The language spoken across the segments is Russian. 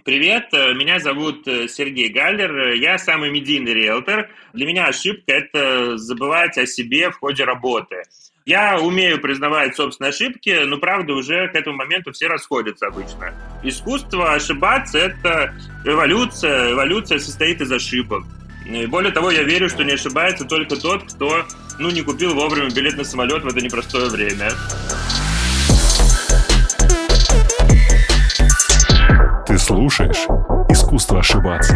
Привет, меня зовут Сергей Галлер, я самый медийный риэлтор. Для меня ошибка – это забывать о себе в ходе работы. Я умею признавать собственные ошибки, но, правда, уже к этому моменту все расходятся обычно. Искусство ошибаться – это эволюция. Эволюция состоит из ошибок. И более того, я верю, что не ошибается только тот, кто не купил вовремя билет на самолет в это непростое время. Ты слушаешь «Искусство ошибаться».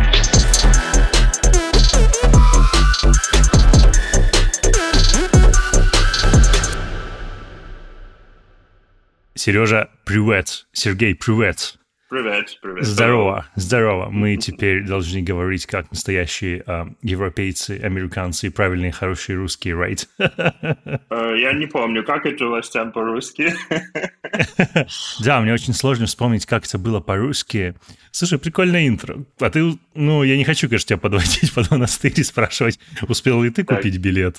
Сережа, привет. Сергей, привет. Привет. Здорово. Мы теперь должны говорить как настоящие европейцы, американцы, правильные, хорошие русские, right? Я не помню, как это у вас там по-русски? Да, мне очень сложно вспомнить, как это было по-русски. Слушай, прикольное интро. А ты, я не хочу, конечно, тебя подводить под монастырь и спрашивать, успел ли ты купить билет?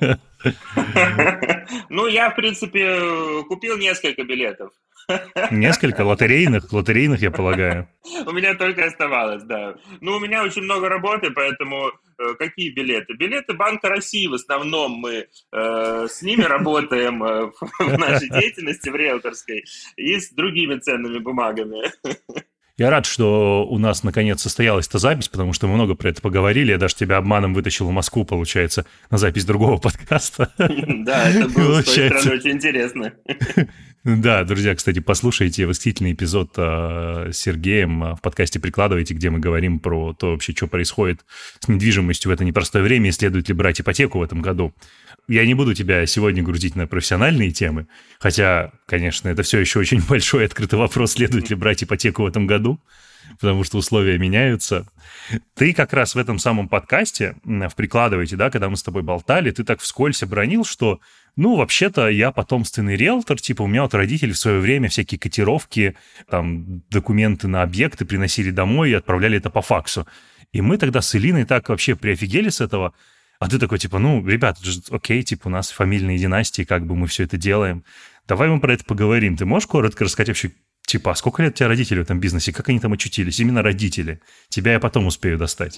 Я, в принципе, купил несколько билетов. Несколько? Лотерейных, я полагаю. У меня только оставалось, да. У меня очень много работы, поэтому какие билеты? Билеты Банка России в основном мы с ними работаем в нашей деятельности, в риэлторской, и с другими ценными бумагами. Я рад, что у нас наконец состоялась эта запись, потому что мы много про это поговорили. Я даже тебя обманом вытащил в Москву, получается, на запись другого подкаста. Да, это было с той стороны очень интересно. Да, друзья, кстати, послушайте восхитительный эпизод с Сергеем в подкасте «Прикладывайте», где мы говорим про то вообще, что происходит с недвижимостью в это непростое время и следует ли брать ипотеку в этом году. Я не буду тебя сегодня грузить на профессиональные темы, хотя, конечно, это все еще очень большой открытый вопрос, следует ли брать ипотеку в этом году, потому что условия меняются. Ты как раз в этом самом подкасте, в «Прикладывайте», да, когда мы с тобой болтали, ты так вскользь обронил, что, вообще-то я потомственный риэлтор, у меня вот родители в свое время всякие котировки, там, документы на объекты приносили домой и отправляли это по факсу. И мы тогда с Элиной так вообще приофигели с этого. А ты такой, ребята, окей, у нас фамильные династии, как бы мы все это делаем. Давай мы про это поговорим. Ты можешь коротко рассказать вообще, а сколько лет у тебя родителей в этом бизнесе, как они там очутились? Именно родители. Тебя я потом успею достать.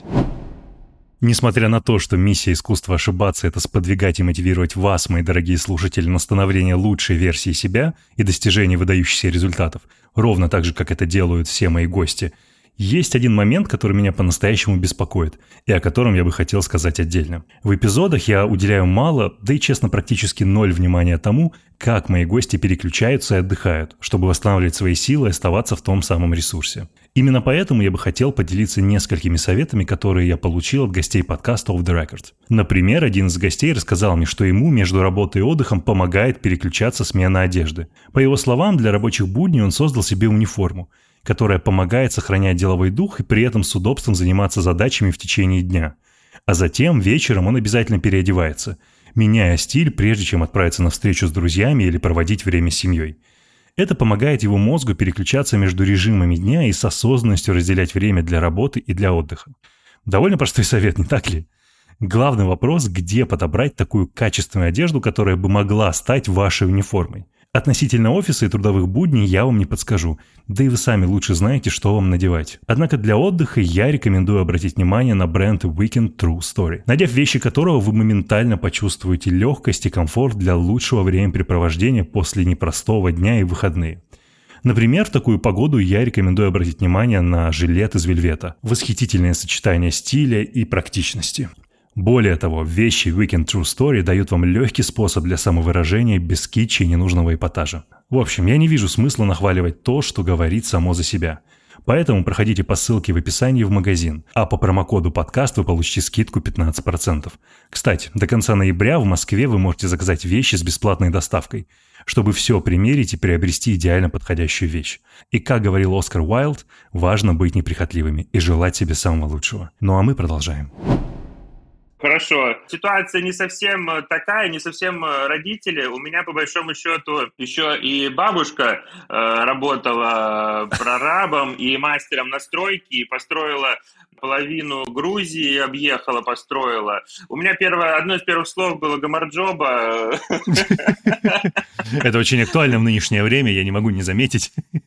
Несмотря на то, что миссия искусства ошибаться – это сподвигать и мотивировать вас, мои дорогие слушатели, на становление лучшей версии себя и достижение выдающихся результатов, ровно так же, как это делают все мои гости, есть один момент, который меня по-настоящему беспокоит, и о котором я бы хотел сказать отдельно. В эпизодах я уделяю мало, да и, честно, практически ноль внимания тому, как мои гости переключаются и отдыхают, чтобы восстанавливать свои силы и оставаться в том самом ресурсе. Именно поэтому я бы хотел поделиться несколькими советами, которые я получил от гостей подкаста Off the Record. Например, один из гостей рассказал мне, что ему между работой и отдыхом помогает переключаться смена одежды. По его словам, для рабочих будней он создал себе униформу, которая помогает сохранять деловой дух и при этом с удобством заниматься задачами в течение дня. А затем вечером он обязательно переодевается, меняя стиль, прежде чем отправиться на встречу с друзьями или проводить время с семьей. Это помогает его мозгу переключаться между режимами дня и с осознанностью разделять время для работы и для отдыха. Довольно простой совет, не так ли? Главный вопрос, где подобрать такую качественную одежду, которая бы могла стать вашей униформой. Относительно офиса и трудовых будней я вам не подскажу, да и вы сами лучше знаете, что вам надевать. Однако для отдыха я рекомендую обратить внимание на бренд Weekend True Story, надев вещи которого вы моментально почувствуете легкость и комфорт для лучшего времяпрепровождения после непростого дня и выходные. Например, в такую погоду я рекомендую обратить внимание на жилет из вельвета. Восхитительное сочетание стиля и практичности. Более того, вещи Weekend True Story дают вам легкий способ для самовыражения без китча и ненужного эпатажа. В общем, я не вижу смысла нахваливать то, что говорит само за себя. Поэтому проходите по ссылке в описании в магазин, а по промокоду подкаст вы получите скидку 15%. Кстати, до конца ноября в Москве вы можете заказать вещи с бесплатной доставкой, чтобы все примерить и приобрести идеально подходящую вещь. И как говорил Оскар Уайлд, важно быть неприхотливыми и желать себе самого лучшего. Ну а мы продолжаем. Хорошо. Ситуация не совсем такая, не совсем родители. У меня, по большому счету, еще и бабушка работала прорабом и мастером на стройке, и построила половину Грузии, объехала, построила. У меня одно из первых слов было «гамарджоба». Это очень актуально в нынешнее время, я не могу не заметить.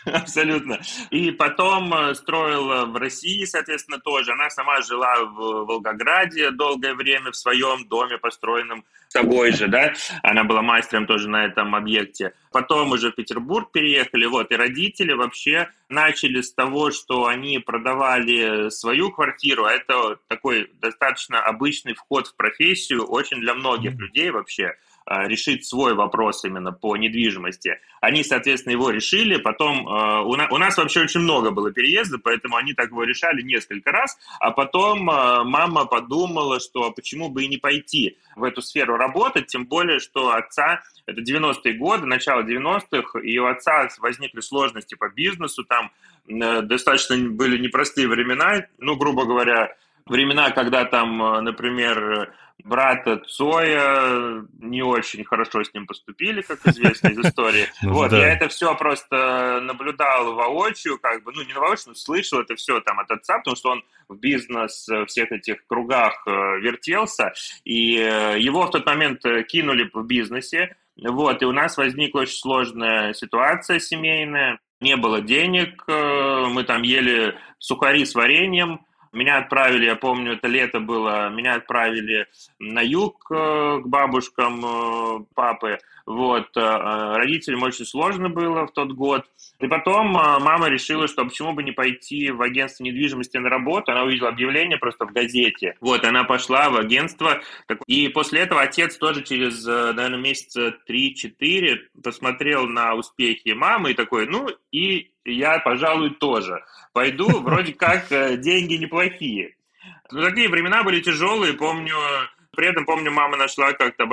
Абсолютно. И потом строила в России, соответственно, тоже. Она сама жила в Волгограде долгое время в своем доме, построенном собой же, да. Она была мастером тоже на этом объекте. Потом уже в Петербург переехали, вот. И родители вообще начали с того, что они продавали свою квартиру. Это такой достаточно обычный вход в профессию, очень для многих людей вообще решить свой вопрос именно по недвижимости. Они, соответственно, его решили. Потом у нас вообще очень много было переездов, поэтому они так его решали несколько раз. А потом мама подумала, что почему бы и не пойти в эту сферу работать, тем более, что отца, это 90-е годы, начало 90-х, и у отца возникли сложности по бизнесу, там достаточно были непростые времена, ну, грубо говоря, времена, когда там, например, брата Цоя не очень хорошо с ним поступили, как известно из истории. Вот, я это все просто наблюдал воочию, как бы, ну, не воочию, но слышал это все там от отца, потому что он в бизнес всех этих кругах вертелся, и его в тот момент кинули в бизнесе, вот, и у нас возникла очень сложная ситуация семейная, не было денег, мы там ели сухари с вареньем. Меня отправили, я помню, это лето было, меня отправили на юг к бабушкам папы. Вот, родителям очень сложно было в тот год. И потом мама решила, что почему бы не пойти в агентство недвижимости на работу. Она увидела объявление просто в газете. Вот, она пошла в агентство. И после этого отец тоже через, наверное, месяца 3-4 посмотрел на успехи мамы и такой, ну, и я, пожалуй, тоже пойду. Вроде как деньги неплохие. Но такие времена были тяжелые, помню. При этом, помню, мама нашла как-то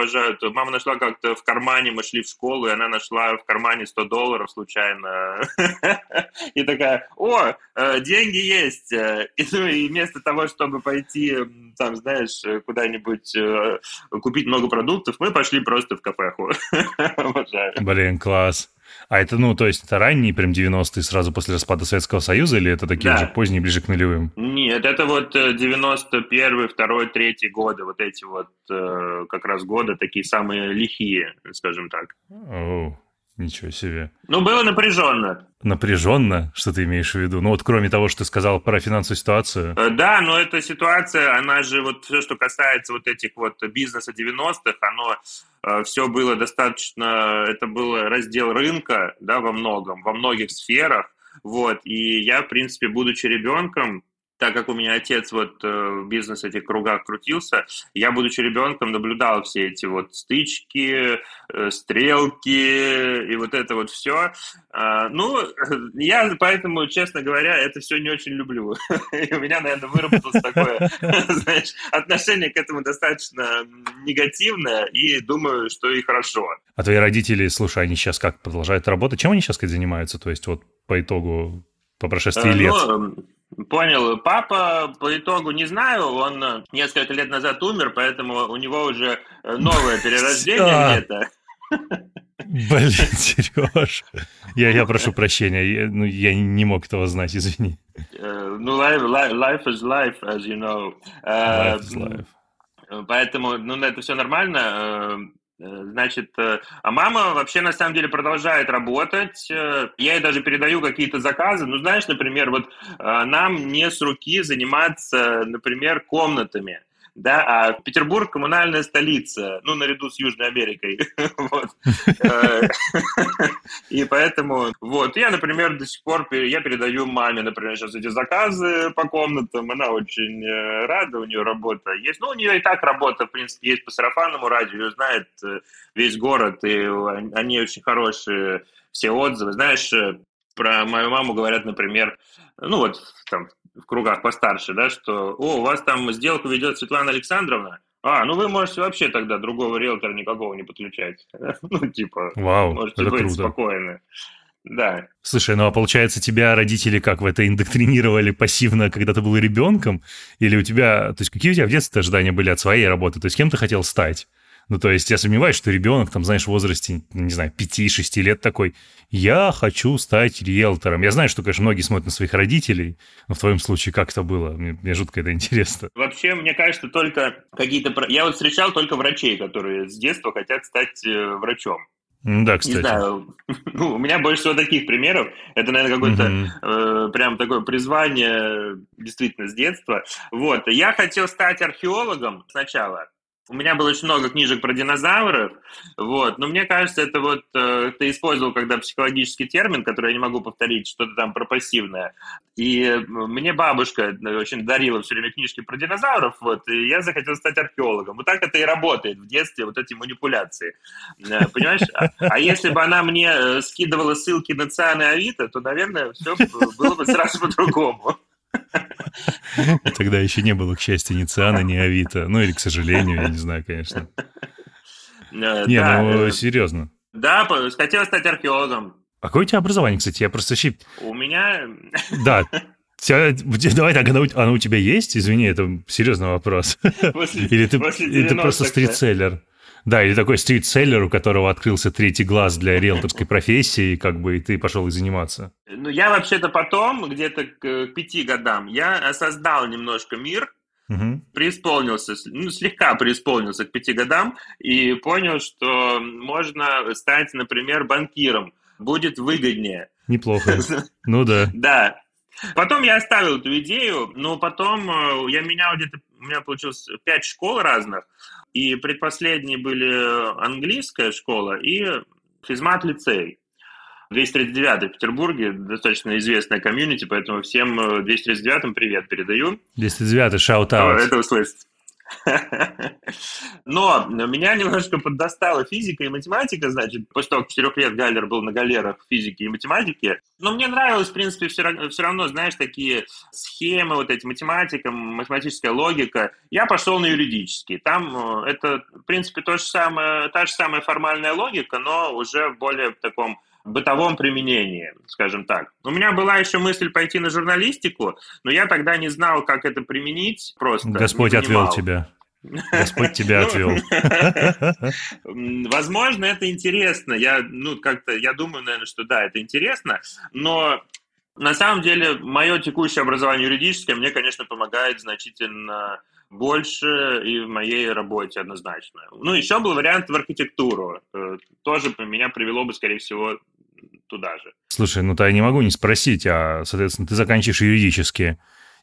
в кармане, мы шли в школу, и она нашла в кармане $100 случайно. И такая, деньги есть. И вместо того, чтобы пойти, там, знаешь, куда-нибудь купить много продуктов, мы пошли просто в кафеху. Блин, класс. А это, ну, то есть это ранние прям 90-е, сразу после распада Советского Союза, или это такие уже поздние, ближе к нулевым? Нет, это вот 91-й, 2-й, 3-й годы, вот эти вот как раз годы, такие самые лихие, скажем так. О, ничего себе. Ну, было напряженно. Напряженно? Что ты имеешь в виду? Ну, вот кроме того, что ты сказал про финансовую ситуацию. Да, но эта ситуация, она же вот все, что касается вот этих вот бизнеса 90-х, оно все было достаточно, это был раздел рынка, да, во многих сферах, вот, и я, в принципе, будучи ребенком, так как у меня отец вот в бизнес этих кругах крутился, я, будучи ребенком, наблюдал все эти вот стычки, стрелки и вот это вот все. Ну, я поэтому, честно говоря, это все не очень люблю. И у меня, наверное, выработалось такое, знаешь, отношение к этому достаточно негативное, и думаю, что и хорошо. А твои родители, слушай, они сейчас как продолжают работать? Чем они сейчас, кстати, занимаются? То есть вот по итогу, по прошествии лет? Понял. Папа по итогу не знаю, он несколько лет назад умер, поэтому у него уже новое перерождение где-то. Блин, Сереж, я прошу прощения, я не мог этого знать, извини. Ну, life is life, as you know. Life is life. Поэтому, ну, это все нормально. Значит, а мама вообще на самом деле продолжает работать. Я ей даже передаю какие-то заказы. Ну, знаешь, например, вот нам не с руки заниматься, например, комнатами. Да, а Петербург коммунальная столица, ну, наряду с Южной Америкой. И поэтому, вот, я, например, до сих пор я передаю маме, например, сейчас эти заказы по комнатам, она очень рада, у нее работа есть. Ну, у нее и так работа, в принципе, есть по сарафанному радио, ее знает весь город, и они очень хорошие, все отзывы. Знаешь, про мою маму говорят, например, ну, вот, там, в кругах постарше, да, что, у вас там сделку ведет Светлана Александровна, ну вы можете вообще тогда другого риэлтора никакого не подключать. Ну, типа, можете быть круто. Спокойны. Да. Слушай, ну а получается, тебя родители как в это индоктринировали пассивно, когда ты был ребенком? Или у тебя, то есть какие у тебя в детстве ожидания были от своей работы? То есть кем ты хотел стать? Ну, то есть я сомневаюсь, что ребенок, там, знаешь, в возрасте, не знаю, 5-6 лет такой, я хочу стать риэлтором. Я знаю, что, конечно, многие смотрят на своих родителей, но в твоем случае как это было? Мне жутко это интересно. Вообще, мне кажется, только какие-то... Я вот встречал только врачей, которые с детства хотят стать врачом. Да, Не кстати. знаю, ну, у меня больше всего таких примеров. Это, наверное, Мгм. какое-то прям такое призвание действительно с детства. Вот. Я хотел стать археологом сначала. У меня было очень много книжек про динозавров, вот. Но мне кажется, это вот ты использовал когда психологический термин, который я не могу повторить, что-то там про пассивное. И мне бабушка очень дарила все время книжки про динозавров, вот, и я захотел стать археологом. Вот так это и работает в детстве, вот эти манипуляции. Понимаешь? А если бы она мне скидывала ссылки на Циан и Авито, то, наверное, все было бы сразу по-другому. Тогда еще не было, к счастью, ни Циана, ни Авито. Ну или, к сожалению, я не знаю, конечно. Не, Да, ну серьезно. да, хотел стать археологом. А какое у тебя образование, кстати? Я просто вообще... У меня... Да, давай так, оно у тебя есть? Извини, это серьезный вопрос. Или После ты просто 90-х. стритселлер? Да, или такой стритселлер, у которого открылся третий глаз для риэлторской профессии, как бы, и ты пошел и заниматься. Ну, я вообще-то потом, где-то к 5 годам, я осознал немножко мир, Угу. преисполнился, ну, слегка преисполнился к 5 годам и понял, что можно стать, например, банкиром. Будет выгоднее. Неплохо. Ну да. Да. Потом я оставил эту идею, но потом я менял где-то, у меня получилось 5 школ разных, и предпоследние были английская школа и физмат-лицей. 239 в Петербурге, достаточно известная комьюнити, поэтому всем 239-м привет передаю. 209-й, шаут-аут. Это услышать. Но меня немножко поддостала физика и математика, значит, после того, как 4 лет Галлер был на галерах физики и математики. Но мне нравилось, в принципе, все равно, знаешь, такие схемы, вот эти математика, математическая логика. Я пошел на юридический. Там это, в принципе, та же самая формальная логика, но уже в более таком бытовом применении, скажем так. У меня была еще мысль пойти на журналистику, но я тогда не знал, как это применить, просто не Господь отвел понимал. тебя. Господь тебя отвел. Возможно, это интересно. Я думаю, наверное, что да, это интересно, но на самом деле мое текущее образование юридическое мне, конечно, помогает значительно больше и в моей работе однозначно. Ну, еще был вариант в архитектуру. Тоже меня привело бы, скорее всего, туда же. Слушай, ну-то я не могу не спросить, а, соответственно, ты заканчиваешь юридически.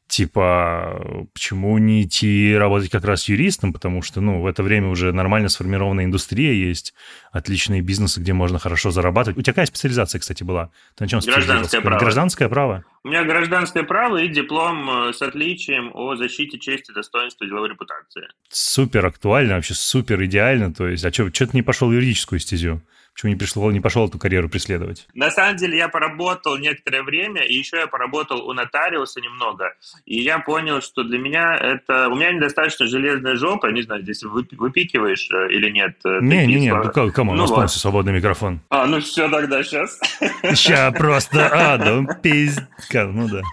Типа, почему не идти работать как раз юристом? Потому что, ну, в это время уже нормально сформированная индустрия есть, отличные бизнесы, где можно хорошо зарабатывать. У тебя какая специализация, кстати, была? Ты на чем специализировался? Гражданское право. Гражданское право? У меня гражданское право и диплом с отличием о защите чести, достоинства и деловой репутации. Супер актуально, вообще супер идеально. То есть, а что ты не пошел в юридическую стезю? Почему не пошел эту карьеру преследовать? На самом деле я поработал некоторое время, и еще я поработал у нотариуса немного. И я понял, что для меня это... У меня недостаточно железная жопа, не знаю, здесь выпикиваешь или нет. Не, камон, у нас вот. полностью свободный микрофон. Ну все тогда, сейчас. Ща просто, пиздка, ну да.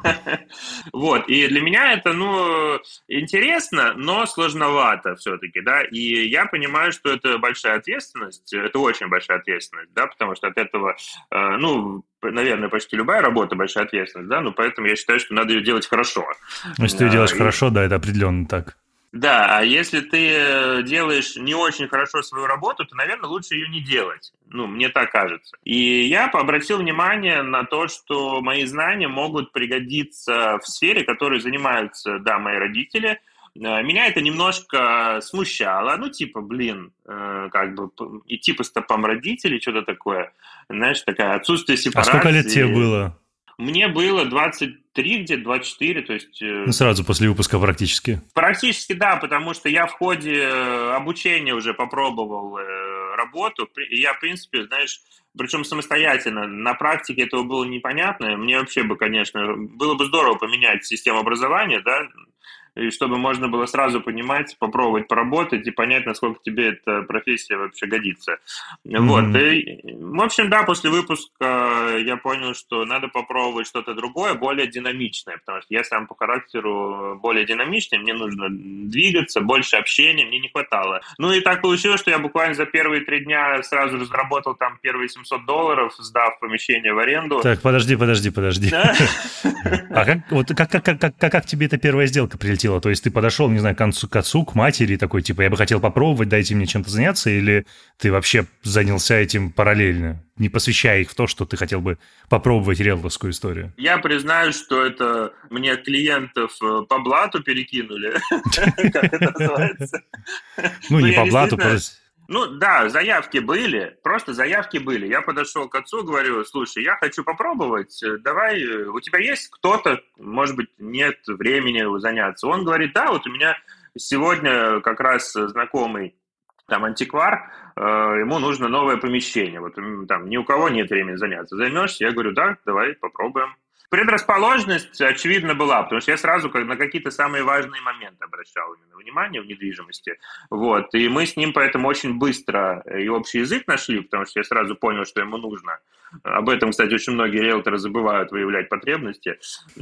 Вот, и для меня это, интересно, но сложновато все-таки, да, и я понимаю, что это большая ответственность, это очень большая ответственность, да, потому что от этого, наверное, почти любая работа большая ответственность, да, поэтому я считаю, что надо ее делать хорошо. Если ты ее делаешь хорошо, да, это определенно так. Да, а если ты делаешь не очень хорошо свою работу, то, наверное, лучше ее не делать. Мне так кажется. И я обратил внимание на то, что мои знания могут пригодиться в сфере, которой занимаются, да, мои родители. Меня это немножко смущало. Идти по стопам родителей, что-то такое. Знаешь, такое отсутствие сепарации. А сколько лет тебе было? Мне было 23, где-то 24, то есть... сразу после выпуска практически. Практически, да, потому что я в ходе обучения уже попробовал работу, и я, в принципе, знаешь, причем самостоятельно, на практике этого было непонятно, мне вообще бы, конечно, было бы здорово поменять систему образования, да, и чтобы можно было сразу понимать, попробовать поработать и понять, насколько тебе эта профессия вообще годится. Вот. И, в общем, да, после выпуска я понял, что надо попробовать что-то другое, более динамичное, потому что я сам по характеру более динамичный, мне нужно двигаться, больше общения, мне не хватало. И так получилось, что я буквально за первые 3 дня сразу же заработал там первые $700, сдав помещение в аренду. Так, подожди. А как тебе эта первая сделка прилетела? хватило? То есть ты подошел, не знаю, к отцу, к матери, такой, типа, я бы хотел попробовать, дайте мне чем-то заняться, или ты вообще занялся этим параллельно, не посвящая их в то, что ты хотел бы попробовать риэлторскую историю? Я признаюсь, что это мне клиентов по блату перекинули, как это называется. Ну, не по блату, просто... Ну да, заявки были, просто заявки были. Я подошел к отцу, говорю, слушай, я хочу попробовать, давай, у тебя есть кто-то, может быть, нет времени заняться. Он говорит, да, вот у меня сегодня как раз знакомый там антиквар, ему нужно новое помещение, вот там ни у кого нет времени заняться. Займешься? Я говорю, да, давай попробуем. Предрасположенность, очевидно, была, потому что я сразу на какие-то самые важные моменты обращал именно внимание в недвижимости. Вот. И мы с ним поэтому очень быстро и общий язык нашли, потому что я сразу понял, что ему нужно. Об этом, кстати, очень многие риэлторы забывают выявлять потребности.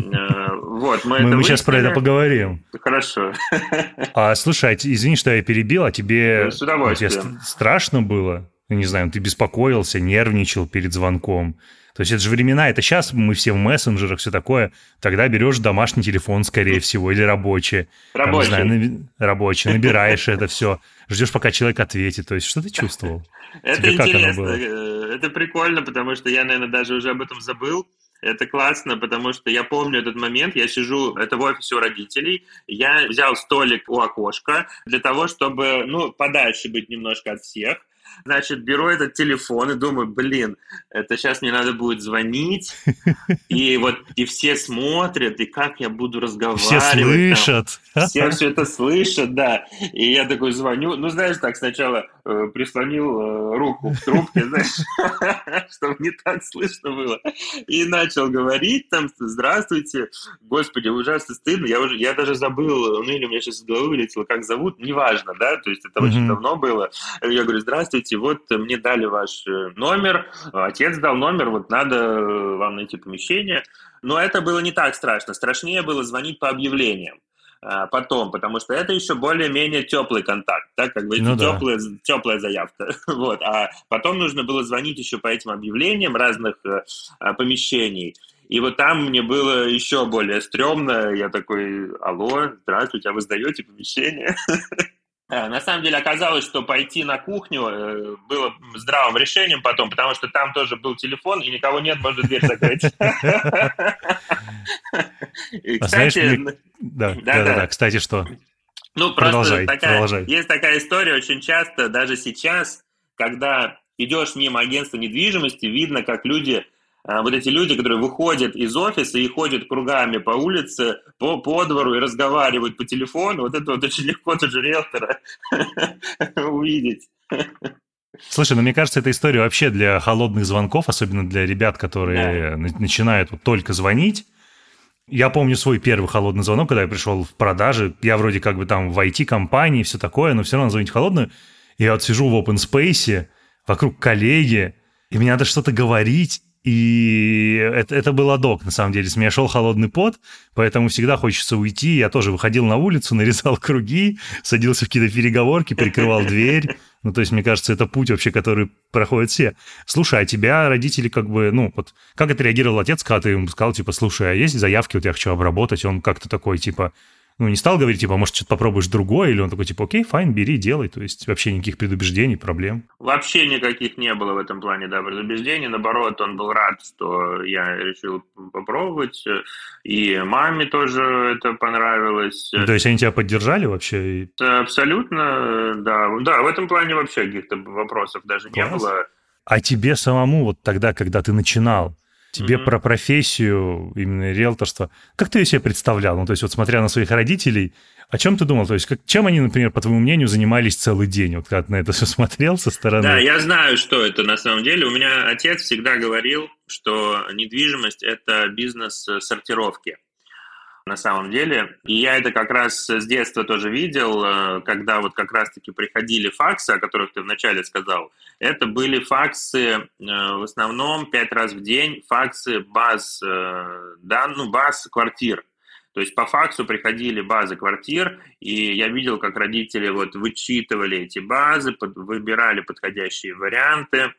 Вот, мы сейчас про это поговорим. Хорошо. Слушай, извини, что я перебил, а тебе, с удовольствием. Страшно было? Не знаю, ты беспокоился, нервничал перед звонком. То есть это же времена, это сейчас мы все в мессенджерах, все такое. Тогда берешь домашний телефон, скорее всего, или рабочий. Рабочий. Там, не знаю, рабочий, набираешь это все, ждешь, пока человек ответит. То есть что ты чувствовал? Это интересно, это прикольно, потому что я, наверное, даже уже об этом забыл. Это классно, потому что я помню этот момент, я сижу, это в офисе у родителей, я взял столик у окошка для того, чтобы, подальше быть немножко от всех. Значит, беру этот телефон и думаю, блин, это сейчас мне надо будет звонить, и все смотрят, и как я буду разговаривать. Все слышат. Все это слышат, да. И я такой звоню, знаешь, так сначала прислонил руку к трубке, знаешь, чтобы не так слышно было. И начал говорить там, здравствуйте, господи, ужасно стыдно, я даже забыл, или у меня сейчас из головы вылетело, как зовут, неважно, да, то есть это очень давно было. Я говорю, здравствуйте, вот мне дали ваш номер, отец дал номер, вот надо вам найти помещение. Но это было не так страшно. Страшнее было звонить по объявлениям потом, потому что это еще более-менее теплый контакт, да, как бы теплая заявка. Вот. А потом нужно было звонить еще по этим объявлениям разных помещений. И вот там мне было еще более стрёмно. Я такой, алло, здравствуйте, а вы сдаете помещение? На самом деле оказалось, что пойти на кухню было здравым решением потом, потому что там тоже был телефон, и никого нет, можно дверь закрыть. Кстати, да, кстати, что? Просто есть такая история очень часто, даже сейчас, когда идешь мимо агентства недвижимости, видно, как люди, вот эти люди, которые выходят из офиса и ходят кругами по улице, по двору и разговаривают по телефону, вот это вот очень легко тоже риэлтора увидеть. Слушай, мне кажется, эта история вообще для холодных звонков, особенно для ребят, которые начинают только звонить. Я помню свой первый холодный звонок, когда я пришел в продажи. Я вроде как бы там в IT-компании и все такое, но все равно звонить в холодную. Я вот сижу в open space, вокруг коллеги, и мне надо что-то говорить. И это был адок, на самом деле. С меня шел холодный пот, поэтому всегда хочется уйти. Я тоже выходил на улицу, нарезал круги, садился в какие-то переговорки, прикрывал дверь. То есть, мне кажется, это путь вообще, который проходят все. Слушай, а тебя родители как бы, как это реагировал отец, когда ты ему сказал, слушай, а есть заявки, вот я хочу обработать? Он как-то такой, не стал говорить, может, что-то попробуешь другое, или он такой, окей, файн, бери, делай, то есть вообще никаких предубеждений, проблем? Вообще никаких не было в этом плане, предубеждений, наоборот, он был рад, что я решил попробовать, и маме тоже это понравилось. То есть они тебя поддержали вообще? Абсолютно, да, в этом плане вообще каких-то вопросов даже не было. А тебе самому вот тогда, когда ты начинал, тебе про профессию, именно риэлторство, как ты ее себе представлял? То есть вот смотря на своих родителей, о чем ты думал? То есть чем они, например, по твоему мнению, занимались целый день? Вот когда ты на это все смотрел со стороны. Да, я знаю, что это на самом деле. У меня отец всегда говорил, что недвижимость – это бизнес сортировки. На самом деле. И я это как раз с детства тоже видел, когда вот как раз-таки приходили факсы, о которых ты вначале сказал. Это были факсы в основном 5 раз в день, факсы баз квартир. То есть по факсу приходили базы квартир, и я видел, как родители вычитывали эти базы, выбирали подходящие варианты.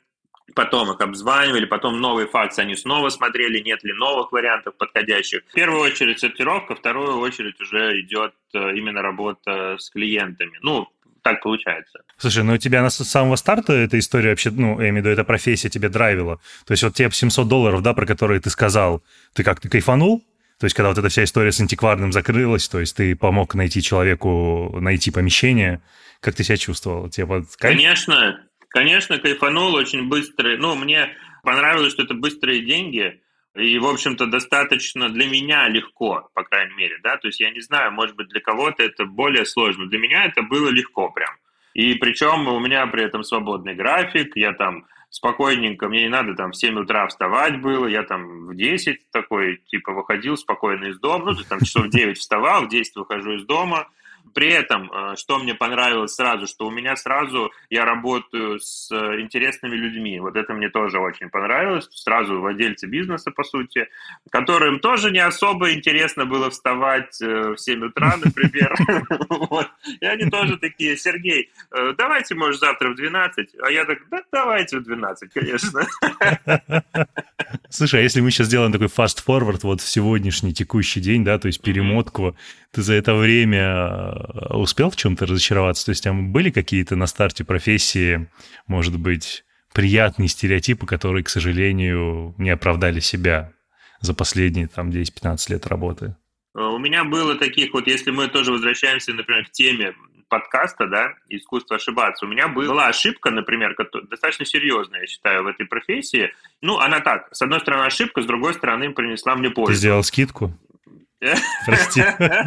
потом их обзванивали, потом новые факсы они снова смотрели, нет ли новых вариантов подходящих. В первую очередь сортировка, в вторую очередь уже идет именно работа с клиентами. Ну, так получается. Слушай, ну у тебя с самого старта эта история вообще, ну, я имею в виду, эта профессия тебе драйвила? То есть вот те $700, да, про которые ты сказал, ты как-то кайфанул? То есть когда вот эта вся история с антикварным закрылась, то есть ты помог найти человеку, найти помещение, как ты себя чувствовал? Тебе вот кайф? Конечно, кайфанул очень быстро. Ну, мне понравилось, что это быстрые деньги, и, в общем-то, достаточно для меня легко, по крайней мере, да, то есть я не знаю, может быть, для кого-то это более сложно, для меня это было легко прям. И причем у меня при этом свободный график, я там спокойненько, мне не надо там в 7 утра вставать было, я там в 10 такой, типа, выходил спокойно из дома, ну, то есть там часов в 9 вставал, в 10 выхожу из дома. При этом, что мне понравилось сразу, что у меня сразу я работаю с интересными людьми. Вот это мне тоже очень понравилось. Сразу владельцы бизнеса, по сути, которым тоже не особо интересно было вставать в 7 утра, например. И они тоже такие: Сергей, давайте, может, завтра в 12. А я так: да, давайте в 12, конечно. Слушай, а если мы сейчас сделаем такой fast-forward вот в сегодняшний текущий день, да, то есть перемотку, ты за это время успел в чем-то разочароваться? То есть там были какие-то на старте профессии, может быть, приятные стереотипы, которые, к сожалению, не оправдали себя за последние там 10-15 лет работы? У меня было таких вот, если мы тоже возвращаемся, например, к теме подкаста, да, искусство ошибаться. У меня была ошибка, например, достаточно серьезная, я считаю, в этой профессии. Ну, она так, с одной стороны ошибка, с другой стороны принесла мне пользу. Ты сделал скидку? Прости.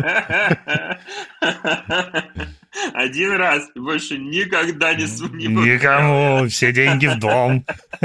Один раз, больше никогда не Никому, все деньги в дом.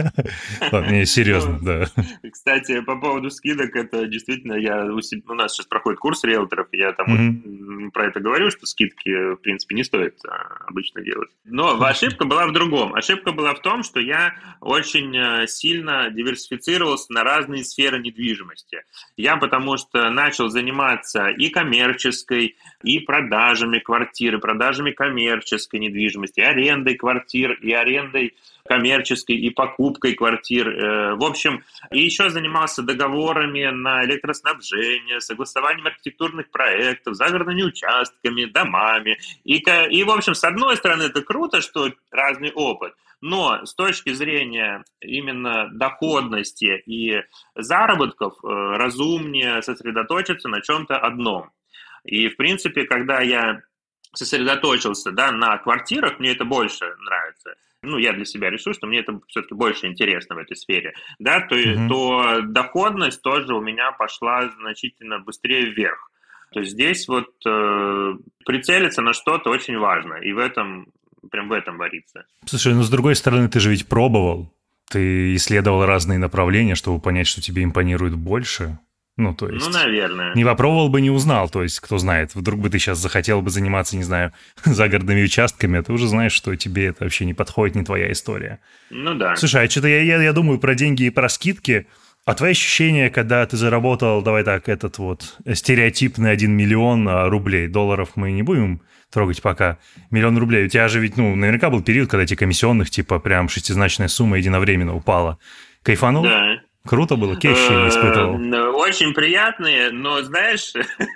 Не, серьезно, да. Кстати, по поводу скидок, это действительно, у нас сейчас проходит курс риэлторов, я там про это говорю, что скидки, в принципе, не стоит обычно делать. Но ошибка была в другом. Ошибка была в том, что я очень сильно диверсифицировался на разные сферы недвижимости. Я потому что начал заниматься и коммерческой, и продажами квартиры, продажами коммерческой недвижимости, и арендой квартир, и арендой коммерческой, и покупкой квартир. В общем, и еще занимался договорами на электроснабжение, согласованием архитектурных проектов, загородными участками, домами. И в общем, с одной стороны, это круто, что разный опыт, но с точки зрения именно доходности и заработков разумнее сосредоточиться на чем-то одном. И, в принципе, когда я сосредоточился, да, на квартирах, мне это больше нравится. Ну, я для себя решил, что мне это все-таки больше интересно в этой сфере, да, то доходность тоже у меня пошла значительно быстрее вверх. То есть здесь вот прицелиться на что-то очень важно, и прям в этом варится. Слушай, ну, с другой стороны, ты же ведь пробовал, ты исследовал разные направления, чтобы понять, что тебе импонирует больше. Ну, то есть... Ну, наверное. Не попробовал бы, не узнал. То есть, кто знает, вдруг бы ты сейчас захотел бы заниматься, не знаю, загородными участками, а ты уже знаешь, что тебе это вообще не подходит, не твоя история. Ну, да. Слушай, а что-то я думаю про деньги и про скидки. А твои ощущения, когда ты заработал, давай так, этот вот стереотипный 1 миллион рублей, долларов мы не будем трогать пока, 1 миллион рублей. У тебя же ведь, ну, наверняка был период, когда эти комиссионных, типа, прям шестизначная сумма единовременно упала. Кайфанул? Да. Круто было? Какие ощущения испытывал? Очень приятные, но, знаешь,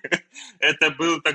это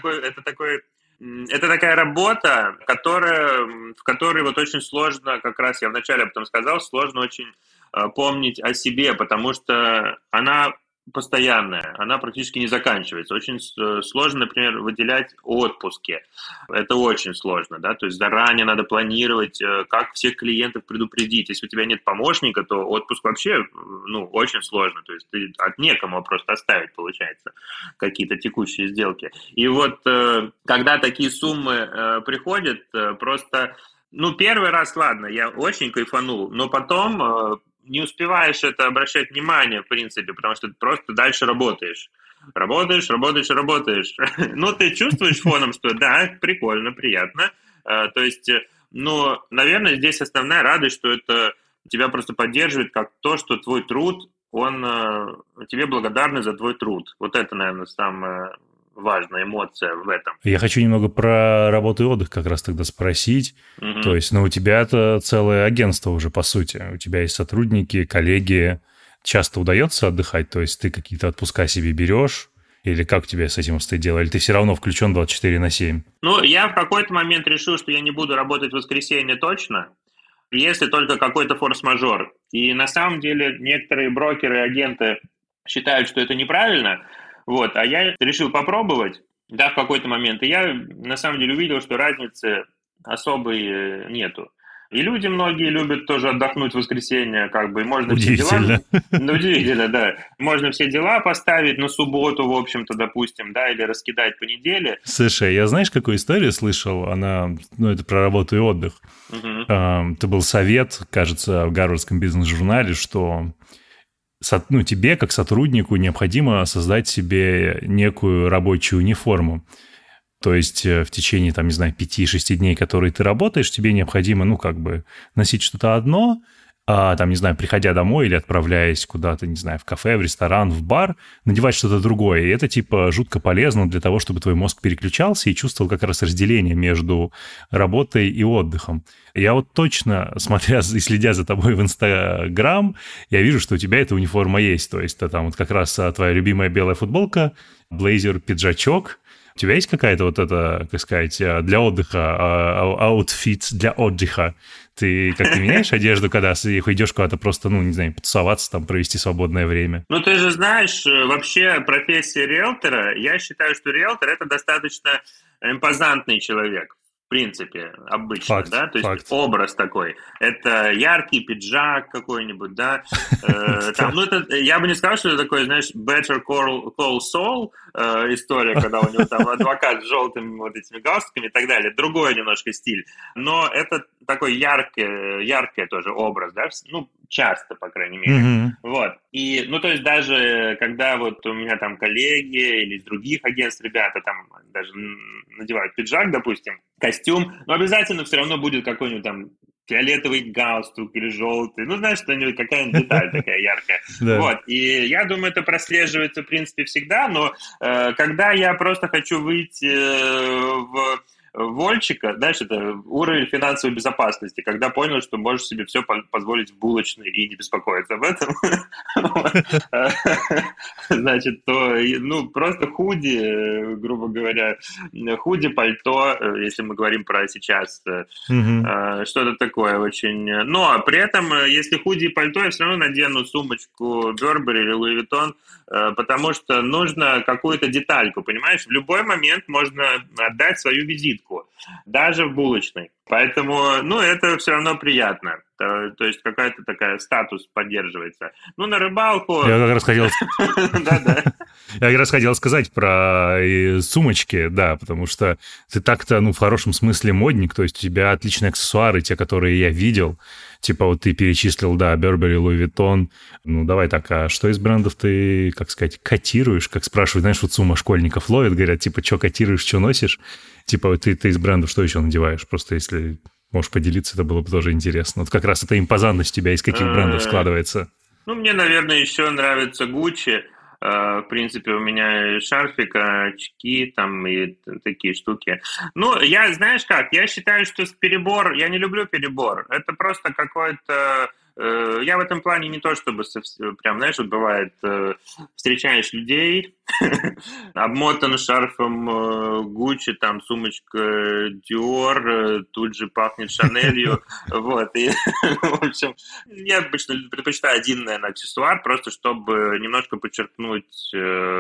такая работа, в которой вот очень сложно, как раз я вначале об этом сказал, сложно очень помнить о себе, потому что она постоянная, она практически не заканчивается. Очень сложно, например, выделять отпуски. Это очень сложно, да, то есть заранее надо планировать, как всех клиентов предупредить. Если у тебя нет помощника, то отпуск вообще, ну, очень сложно, то есть ты некому просто оставить, получается, какие-то текущие сделки. И вот когда такие суммы приходят, просто, ну, первый раз, ладно, я очень кайфанул, но потом не успеваешь это обращать внимание, в принципе, потому что ты просто дальше работаешь. Работаешь. Ну, ты чувствуешь фоном, что да, прикольно, приятно. То есть, ну, наверное, здесь основная радость, что это тебя просто поддерживает как то, что твой труд, он тебе благодарны за твой труд. Вот это, наверное, самое важная эмоция в этом. Я хочу немного про работу и отдых как раз тогда спросить. То есть, у тебя это целое агентство уже, по сути. У тебя есть сотрудники, коллеги. Часто удается отдыхать? То есть, ты какие-то отпуска себе берешь? Или как у тебя с этим стоит дело? Или ты все равно включен 24/7? Ну, я в какой-то момент решил, что я не буду работать в воскресенье точно, если только какой-то форс-мажор. И на самом деле некоторые брокеры и агенты считают, что это неправильно, вот, а я решил попробовать, да, в какой-то момент, и я на самом деле увидел, что разницы особой нету. И люди многие любят тоже отдохнуть в воскресенье, как бы, и можно все Удивительно. дела... Ну, удивительно, да. Можно все дела поставить на субботу, в общем-то, допустим, да, или раскидать по неделе. Слушай, я знаешь, какую историю слышал? Она, это про работу и отдых. Это был совет, кажется, в Гарвардском бизнес-журнале, что тебе, как сотруднику, необходимо создать себе некую рабочую униформу. То есть в течение, 5-6 дней, которые ты работаешь, тебе необходимо, носить что-то одно, а приходя домой или отправляясь куда-то, в кафе, в ресторан, в бар, надевать что-то другое. И это, жутко полезно для того, чтобы твой мозг переключался и чувствовал как раз разделение между работой и отдыхом. Я вот точно, смотря и следя за тобой в Инстаграм, я вижу, что у тебя эта униформа есть. То есть там вот как раз твоя любимая белая футболка, блейзер, пиджачок. У тебя есть какая-то для отдыха, аутфит для отдыха? Ты как-то меняешь одежду, когда идешь куда-то просто, потусоваться, провести свободное время? Ну, ты же знаешь, вообще профессия риэлтора, я считаю, что риэлтор – это достаточно импозантный человек. В принципе, обычно, факт, да, то есть факт. образ такой. Это яркий пиджак какой-нибудь, да, я бы не сказал, что это такой, знаешь, Better Call Saul история, когда у него там адвокат с желтыми вот этими галстуками и так далее, другой немножко стиль, но это такой яркий тоже образ, да, часто, по крайней мере, вот, и, то есть даже когда вот у меня там коллеги или из других агентств ребята там даже надевают пиджак, допустим, костюм, но обязательно все равно будет какой-нибудь там фиолетовый галстук или желтый, знаешь, что-нибудь, какая-нибудь деталь такая яркая. Вот, и я думаю, это прослеживается, в принципе, всегда, но когда я просто хочу выйти в Вольчика, знаешь, это уровень финансовой безопасности, когда понял, что можешь себе все позволить в булочной и не беспокоиться об этом. Значит, то, просто худи, грубо говоря, худи, пальто, если мы говорим про сейчас, что-то такое очень... Но при этом, если худи и пальто, я все равно надену сумочку Burberry или Louis Vuitton, потому что нужно какую-то детальку, понимаешь? В любой момент можно отдать свою визитку, даже в булочной. Поэтому, это все равно приятно. То есть какая-то такая статус поддерживается. На рыбалку... Я как раз хотел... Да-да. Я как раз хотел сказать про сумочки, да, потому что ты так-то, в хорошем смысле модник, то есть у тебя отличные аксессуары, те, которые я видел. Типа вот ты перечислил, да, Burberry, Louis Vuitton. Давай так, а что из брендов ты, котируешь? Как спрашивают, знаешь, вот сумма школьников ловят, говорят, что котируешь, что носишь? Ты из брендов что еще надеваешь? Просто если можешь поделиться, это было бы тоже интересно. Вот как раз эта импозантность у тебя из каких брендов складывается? Мне, наверное, еще нравится Gucci. В принципе, у меня шарфик, очки там и такие штуки. Знаешь как, я считаю, что перебор, я не люблю перебор. Это просто какой-то... Я в этом плане не то, чтобы прям, знаешь, вот бывает, встречаешь людей, обмотан шарфом Gucci, там сумочка Dior, тут же пахнет Шанелью, вот, и, в общем, я обычно предпочитаю один, наверное, аксессуар, просто чтобы немножко подчеркнуть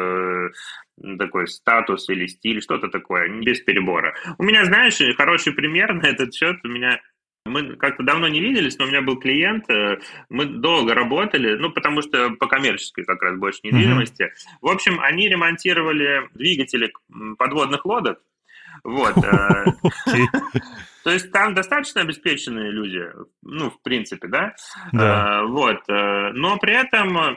такой статус или стиль, что-то такое, без перебора. У меня, знаешь, хороший пример на этот счет, мы как-то давно не виделись, но у меня был клиент, мы долго работали, потому что по коммерческой как раз больше недвижимости. В общем, они ремонтировали двигатели подводных лодок. Вот. То есть там достаточно обеспеченные люди, в принципе, да? Вот. Но при этом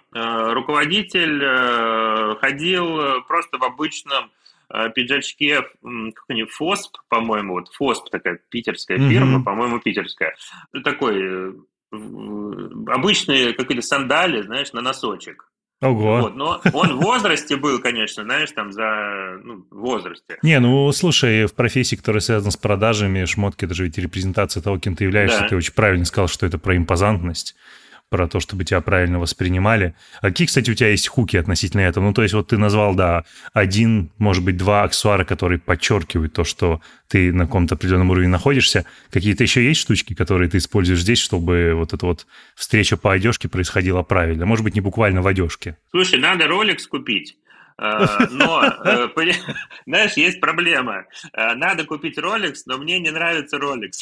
руководитель ходил просто в обычном пиджачке, какой-нибудь ФОСП, по-моему, вот ФОСП такая питерская фирма, по-моему, питерская. Такой обычные какие-то сандали, знаешь, на носочек. Ого. Вот, но он в возрасте был, конечно, знаешь, там в возрасте. Не, ну, слушай, в профессии, которая связана с продажами, шмотки, это же ведь репрезентация того, кем ты являешься. Ты Да. очень правильно сказал, что это про импозантность, про то, чтобы тебя правильно воспринимали. А какие, кстати, у тебя есть хуки относительно этого? Ну, то есть вот ты назвал, да, один, может быть, два аксессуара, которые подчеркивают то, что ты на каком-то определенном уровне находишься. Какие-то еще есть штучки, которые ты используешь здесь, чтобы вот эта вот встреча по одежке происходила правильно? Может быть, не буквально в одежке. Слушай, надо Rolex купить. Но, знаешь, есть проблема. Надо купить Rolex, но мне не нравится Rolex.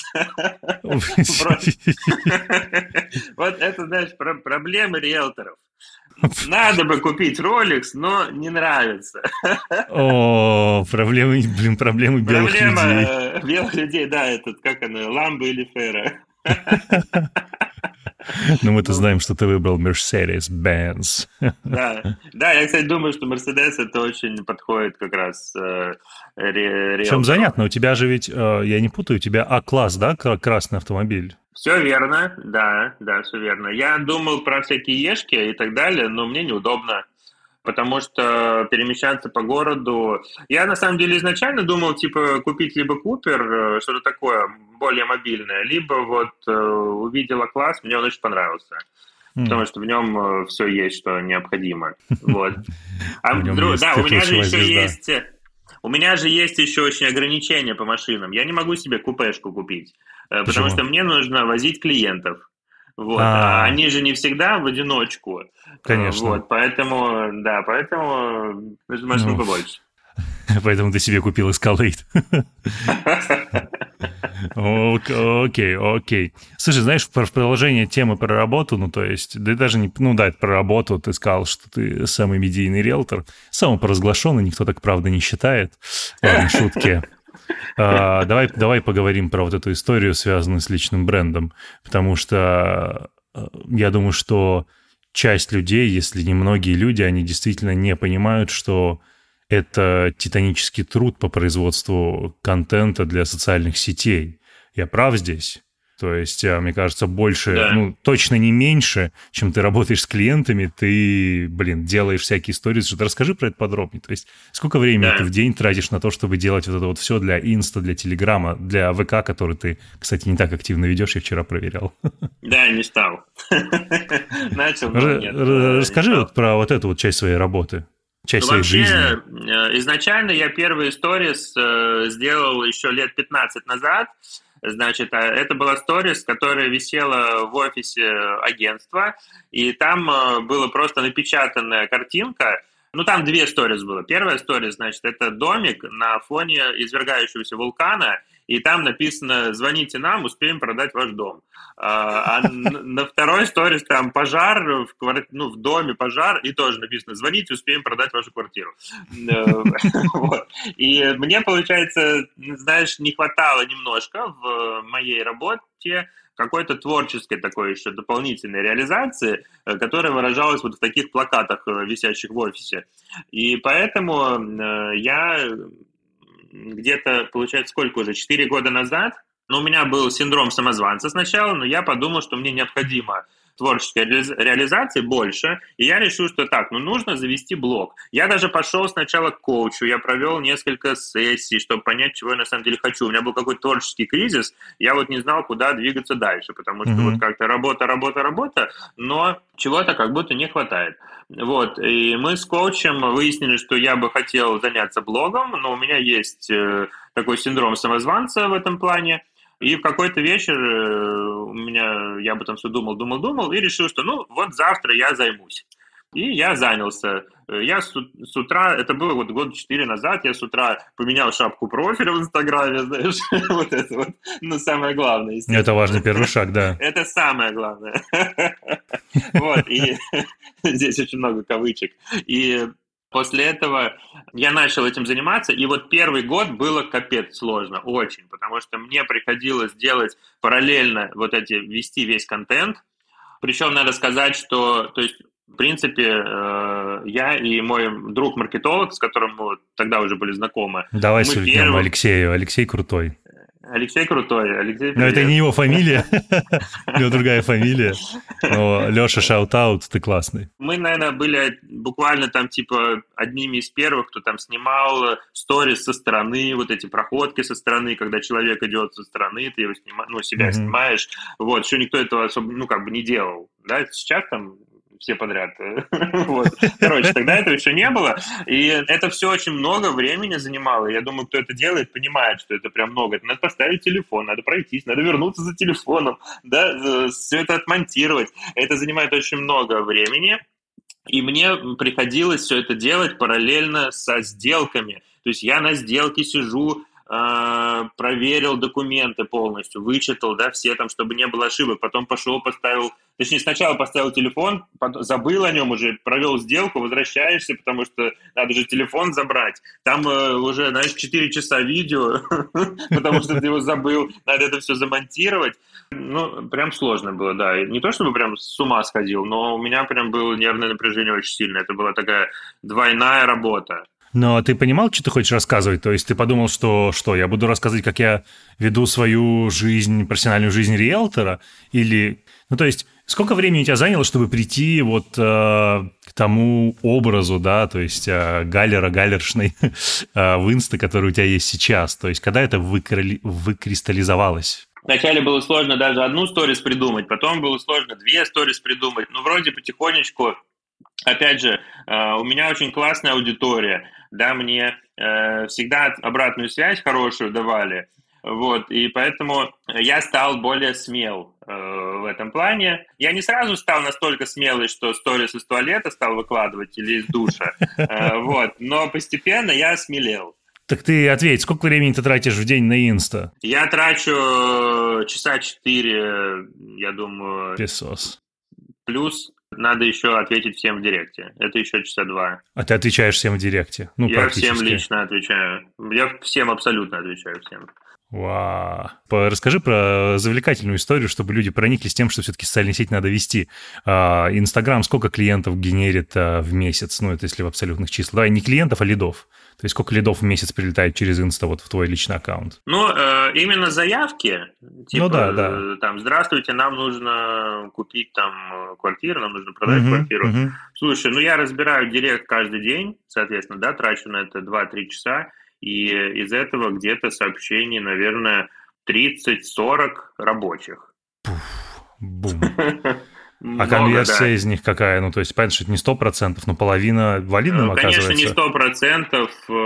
Вот это, знаешь, проблемы риэлторов. Надо бы купить Rolex, но не нравится. О, проблемы белых людей. Проблема белых людей, да, как она, Ламбо или Ферро. Но мы-то знаем, что ты выбрал Mercedes-Benz. Да, да, я, кстати, думаю, что Mercedes это очень подходит как раз Причем занятно, у тебя же ведь, я не путаю, у тебя А-класс, да, красный автомобиль? Все верно, да, все верно. Я думал про всякие ешки и так далее, но мне неудобно, потому что перемещаться по городу... Я, на самом деле, изначально думал, типа, купить либо Купер, что-то такое более мобильное, либо вот увидела класс, мне он очень понравился. Потому что в нем все есть, что необходимо. Вот. Да, у меня же еще есть... У меня же есть еще очень ограничения по машинам. Я не могу себе купешку купить, потому что мне нужно возить клиентов. Вот. А они же не всегда в одиночку. Конечно. Вот, поэтому нужно машину побольше. Поэтому ты себе купил Escalade. Окей. Слушай, знаешь, в продолжение темы про работу, ну, то есть, да даже не... Ну, да, это про работу, ты сказал, что ты самый медийный риэлтор, самопоразглашенный, никто так, правда, не считает. Ладно, шутки. Давай поговорим про вот эту историю, связанную с личным брендом, потому что я думаю, что часть людей, если не многие люди, они действительно не понимают, что это титанический труд по производству контента для социальных сетей. Я прав здесь? То есть, мне кажется, больше, да. Точно не меньше, чем ты работаешь с клиентами, ты, делаешь всякие истории. Расскажи про это подробнее. То есть, сколько времени ты в день тратишь на то, чтобы делать вот это вот все для Инста, для Телеграма, для ВК, который ты, кстати, не так активно ведешь, я вчера проверял. Да, не стал. Начал, но нет. Расскажи вот про вот эту вот часть своей работы. Часть своей жизни. Изначально я первые сторис сделал еще лет 15 назад. Значит, это была сторис, которая висела в офисе агентства, и там была просто напечатанная картинка. Ну, там две сторис было. Первая сторис, значит, это домик на фоне извергающегося вулкана, и там написано «Звоните нам, успеем продать ваш дом». А на второй сторис там пожар, в доме пожар, и тоже написано «Звоните, успеем продать вашу квартиру». И мне, получается, знаешь, не хватало немножко в моей работе какой-то творческой такой еще дополнительной реализации, которая выражалась вот в таких плакатах, висящих в офисе. И поэтому я где-то, получается, сколько уже, 4 года назад, у меня был синдром самозванца сначала, но я подумал, что мне необходимо творческой реализации больше, и я решил, что нужно завести блог. Я даже пошел сначала к коучу, я провел несколько сессий, чтобы понять, чего я на самом деле хочу. У меня был какой-то творческий кризис, я вот не знал, куда двигаться дальше, потому что вот как-то работа, но чего-то как будто не хватает. Вот, и мы с коучем выяснили, что я бы хотел заняться блогом, но у меня есть такой синдром самозванца в этом плане. И в какой-то вечер я об этом все думал, и решил, что вот завтра я займусь. И я занялся. Я с утра, это было вот года 4 назад, я с утра поменял шапку профиля в Инстаграме, знаешь, вот это вот, самое главное. Это важный первый шаг, да. Это самое главное. Вот, и здесь очень много кавычек. И после этого я начал этим заниматься, и вот первый год было капец сложно, очень, потому что мне приходилось делать параллельно вести весь контент. Причем надо сказать, что, то есть, в принципе, я и мой друг-маркетолог, с которым мы тогда уже были знакомы. Давай сульнем Алексею. Алексей крутой. Алексей крутой. Алексей, Но это не привет. его фамилия, у него другая фамилия. Но Леша, шаут-аут, ты классный. Мы, наверное, были буквально там типа одними из первых, кто там снимал сторис со стороны, вот эти проходки со стороны, когда человек идет со стороны, ты его снимаешь, ну, себя Мгм. снимаешь. Вот, еще никто этого особо, ну, как бы не делал. Да, сейчас там все подряд. Вот. Короче, тогда этого еще не было. И это все очень много времени занимало. Я думаю, кто это делает, понимает, что это прям много. Это надо поставить телефон, надо пройтись, надо вернуться за телефоном, да, все это отмонтировать. Это занимает очень много времени. И мне приходилось все это делать параллельно со сделками. То есть я на сделке сижу, проверил документы полностью, вычитал, да, все там, чтобы не было ошибок, потом пошел, поставил, точнее, сначала поставил телефон, забыл о нем уже, провел сделку, возвращаешься, потому что надо же телефон забрать. Там уже, знаешь, 4 часа видео, потому что ты его забыл, надо это все замонтировать. Ну, прям сложно было, да. И не то, чтобы прям с ума сходил, но у меня прям было нервное напряжение очень сильное. Это была такая двойная работа. Но ты понимал, что ты хочешь рассказывать? То есть ты подумал, что я буду рассказывать, как я веду свою жизнь, профессиональную жизнь риэлтора? Или, ну, то есть, сколько времени у тебя заняло, чтобы прийти вот к тому образу, да, то есть галлера, галлершной в инста, который у тебя есть сейчас? То есть, когда это выкристаллизовалось? Вначале было сложно даже одну сторис придумать, потом было сложно 2 сторис придумать. Ну, вроде потихонечку. Опять же, у меня очень классная аудитория, да, мне всегда обратную связь хорошую давали, вот, и поэтому я стал более смел в этом плане. Я не сразу стал настолько смелый, что сторис из туалета стал выкладывать или из душа, вот, но постепенно я смелел. Так ты ответь, сколько времени ты тратишь в день на инста? Я трачу часа 4, я думаю, Песос. плюс надо еще ответить всем в директе. Это еще часа 2. А ты отвечаешь всем в директе? Ну, Я всем практически. лично отвечаю. Я всем абсолютно отвечаю всем. Вау. Расскажи про завлекательную историю, чтобы люди прониклись тем, что все-таки социальные сети надо вести. Инстаграм сколько клиентов генерит в месяц? Ну, это если в абсолютных числах. Давай не клиентов, а лидов. То есть сколько лидов в месяц прилетает через инста вот в твой личный аккаунт? Ну, именно заявки, типа, Ну да. там, здравствуйте, нам нужно купить там квартиру, нам нужно продать квартиру. Мгм. Слушай, ну я разбираю директ каждый день, соответственно, да, трачу на это 2-3 часа, и из этого где-то сообщений, наверное, 30-40 рабочих. Бум. А Много, конверсия да. из них какая? Ну, то есть, понятно, что это не 100%, но половина валидным Конечно, не оказывается. 100%,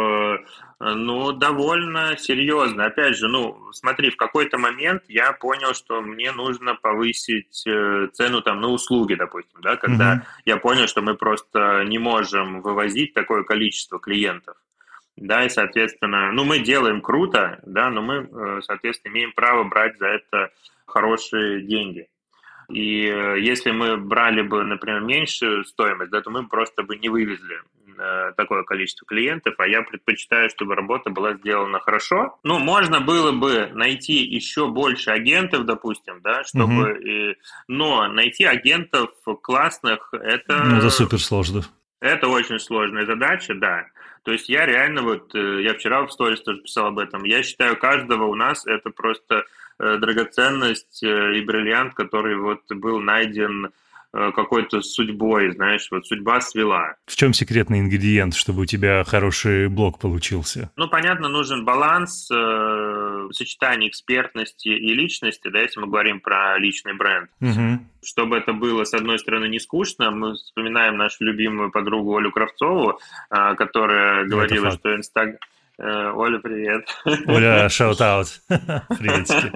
но довольно серьезно. Опять же, ну, смотри, в какой-то момент я понял, что мне нужно повысить цену там на услуги, допустим, да, когда Мгм. я понял, что мы просто не можем вывозить такое количество клиентов. Да, и, соответственно, ну, мы делаем круто, да, но мы, соответственно, имеем право брать за это хорошие деньги. И если мы брали бы, например, меньшую стоимость, да, то мы просто бы не вывезли такое количество клиентов, а я предпочитаю, чтобы работа была сделана хорошо. Ну, можно было бы найти еще больше агентов, допустим, да, Мгм. чтобы... но найти агентов классных, Ну, это супер сложно. это очень сложная задача, да. То есть я реально вот, я вчера в сторис тоже писал об этом, я считаю, каждого у нас это просто драгоценность и бриллиант, который вот был найден какой-то судьбой, знаешь, вот судьба свела. В чем секретный ингредиент, чтобы у тебя хороший блог получился? Ну, понятно, нужен баланс сочетания экспертности и личности, да, если мы говорим про личный бренд. Мгм. Чтобы это было, с одной стороны, не скучно, мы вспоминаем нашу любимую подругу Олю Кравцову, которая Это говорила, факт. что Инстаграм... Оля, привет. Оля, шаут-аут. Приветики.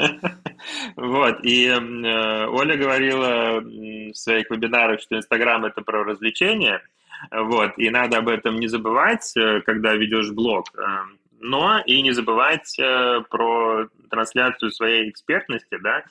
Вот, и Оля говорила в своих вебинарах, что Инстаграм – это про развлечения, вот, и надо об этом не забывать, когда ведешь блог, но и не забывать про трансляцию своей экспертности, да,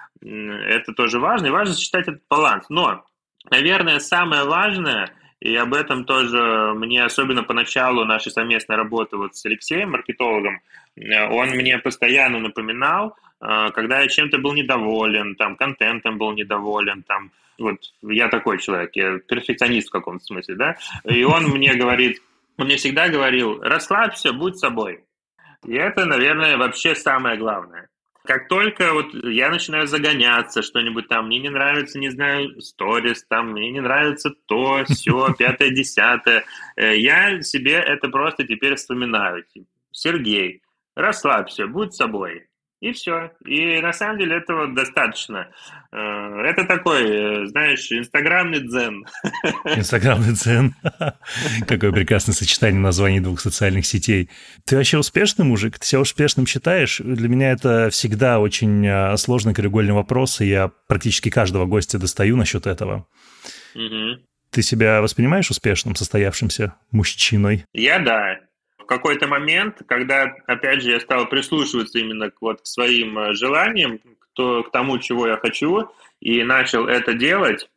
это тоже важно, и важно сочетать этот баланс. Но, наверное, самое важное, и об этом тоже мне, особенно поначалу нашей совместной работы вот с Алексеем, маркетологом, он мне постоянно напоминал, когда я чем-то был недоволен, там, контентом был недоволен, там, вот я такой человек, я перфекционист в каком-то смысле, да, и он мне говорит, он мне всегда говорил, расслабься, будь собой. И это, наверное, вообще самое главное. Как только вот я начинаю загоняться, что-нибудь там, мне не нравится, не знаю, сторис, там, мне не нравится то, все, пятое, десятое, я себе это просто теперь вспоминаю. Типа, Сергей, расслабься, будь собой. И все. И на самом деле этого достаточно. Это такой, знаешь, инстаграмный дзен. Инстаграмный дзен. Какое прекрасное сочетание названий двух социальных сетей. Ты вообще успешный мужик? Ты себя успешным считаешь? Для меня это всегда очень сложный краеугольный вопрос, и я практически каждого гостя достаю насчет этого. Угу. Ты себя воспринимаешь успешным, состоявшимся мужчиной? Да. В какой-то момент, когда, опять же, я стал прислушиваться именно к своим желаниям, к тому, чего я хочу, и начал это делать,